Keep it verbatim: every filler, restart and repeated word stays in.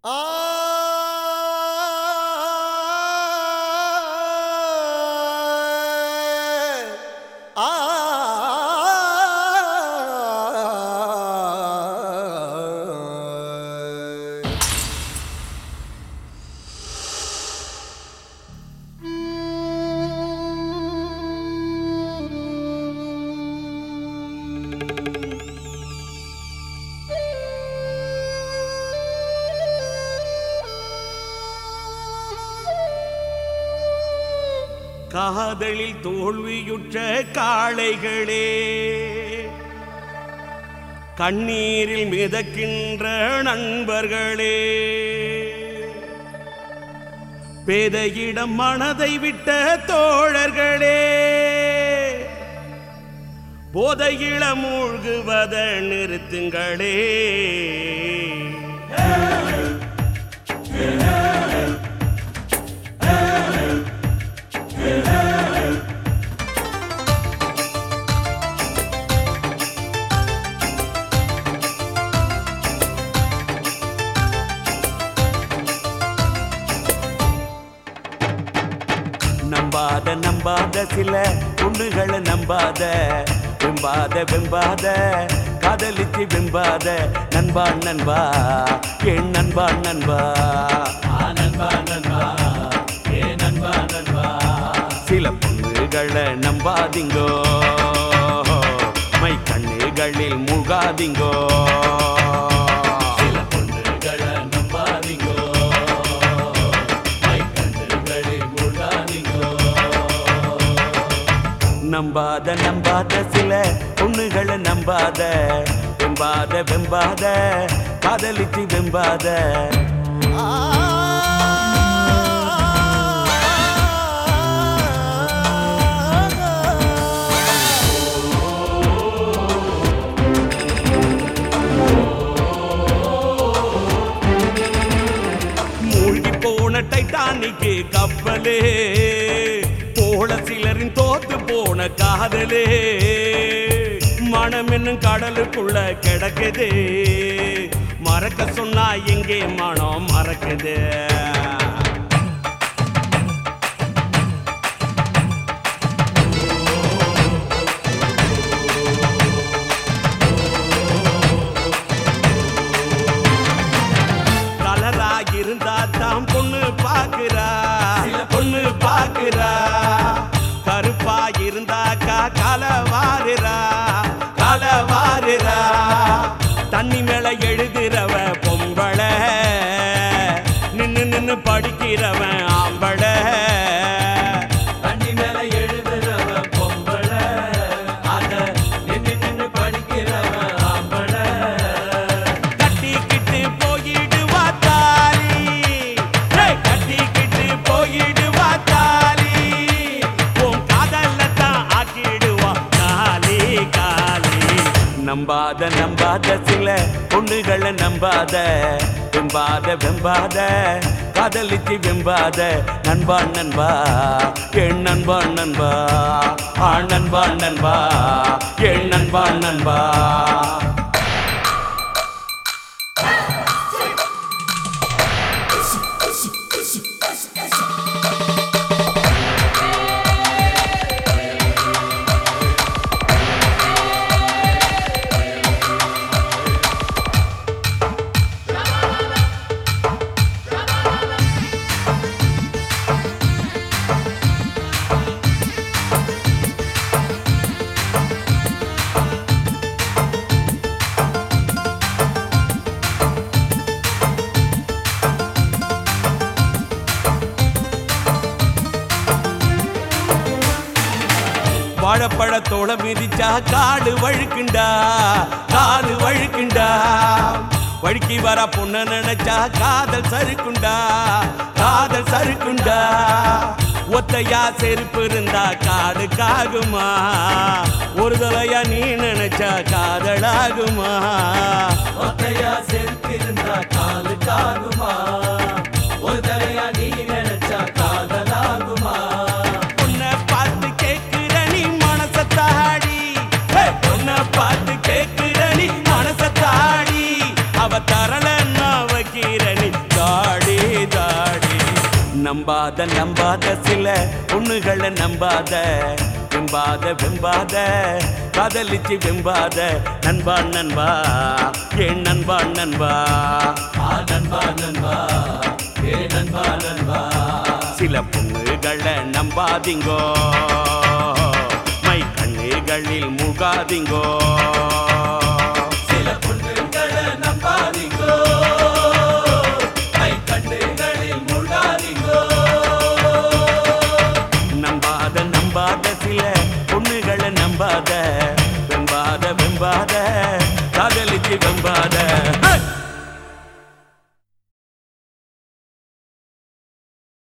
காதலில் தோல்வியுற்ற காளைகளே, கண்ணீரில் மிதக்கின்ற நண்பர்களே, பேதையிடம் மனதை விட்ட தோழர்களே, போதையில மூழ்குவத நிறுத்துங்களே. நம்பாத நம்பாத சில பொண்ணுகளை நம்பாத, வெம்பாத வெம்பாத காதலிச்சு வெம்பாத, நண்பா நண்பா என் நண்பா நண்பா நண்பா நண்பா ஏ நண்பா நண்பா. சில பொண்ணுகளை நம்பாதீங்கோ, மை கண்ணுகளில் மூழ்காதீங்கோ. நம்பாத நம்பாத சில பொண்ணுகளை நம்பாத, வெம்பாத வெம்பாத காதலிச்சு வெம்பாத. மூழ்கி போன டைட்டானிக்கு கப்பலே, போல சிலரின் தோத்து போன காதலே, மனம் என்னும் கடலுக்குள்ள கிடக்குது, மறக்க சொன்னா எங்கே மனம் மறக்குது. கலரா இருந்தா தான் பொண்ணு பாக்குறா, பொண்ணு பாக்குறா. கருப்பா இருந்தாக்கா காலவாருரா, காலவாருரா. தண்ணி மேல எழுதுறவ பொம்பள, நின்னு நின்னு படிக்கிறவன் ஆம்பள. தண்ணி மேல எழுதுறவ பொம்பள, அத நின்னு நின்னு படிக்கிறவன் ஆம்பள. கட்டிக்கிட்டு போயிடுவா தாலி, கட்டிக்கிட்டு போயிடுவா தாலி. நம்பாத நம்பாத சில பொண்ணுகளை நம்பாத, வெம்பாத வெம்பாத காதலிச்சு வெம்பாத, நண்பா நண்பா என் நண்பா நண்பா ஆ நண்பா நண்பா என் நண்பா நண்பா. வாழைப்பழத்தோட மிதிச்சா காடு வழுக்குண்டா, காடு வழுக்குண்டா. வழுக்கி வர பொண்ண நினைச்சா காதல் சறுக்குண்டா, காதல் சறுக்குண்டா. ஒத்தையா செருப்பு இருந்தா காடு காகுமா, ஒரு தலையா நீ நினைச்சா காதலாகுமா. ஒத்தையா செருப்பு இருந்தா காடு காகுமா, ஒரு தலையா நீ நினைச்சா காதலாகுமா. பார்த்து கேட்கிற நீ மனச தாடி, அவ தரல வைக்கிற நீ நம்பாத நம்பாத சில பொண்ணுகளை நம்பாத வெம்பாத வெம்பாத காதலிச்சு வெம்பாத நண்பா நண்பா ஏன் நண்பா நண்பா நண்பா நண்பா ஏ நண்பா நண்பா சில பொண்ணுகளை நம்பாதீங்கோ மை கண்ணுகளில் மூழ்காதீங்கோ சில பொண்ணுகளை நம்பாதீங்கோ மை கண்ணுகளில் மூழ்காதீங்கோ நம்பாத நம்பாத சில பொண்ணுகளை நம்பாத வெம்பாத வெம்பாத காதலிச்சு வெம்பாத